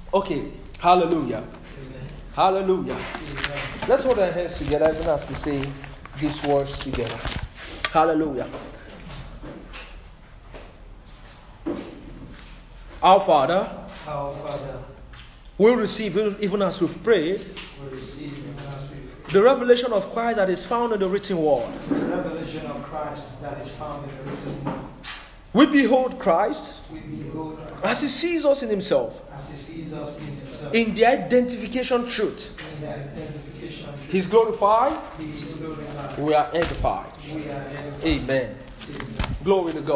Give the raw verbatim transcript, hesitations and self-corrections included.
Okay. Hallelujah. Amen. Hallelujah. Amen. Let's hold our hands together even as we say these words together. Hallelujah. Our Father, Our Father, we receive, even as we've prayed, we receive even as we pray, the revelation of Christ that is found in the written word. the revelation of Christ that is found in the written word. We behold Christ We behold Christ as he sees us in himself, as he sees us in himself. in the identification truth. In the identification. He's glorified, He is glorified. we are edified. We are edified. Amen. Amen. Glory to God.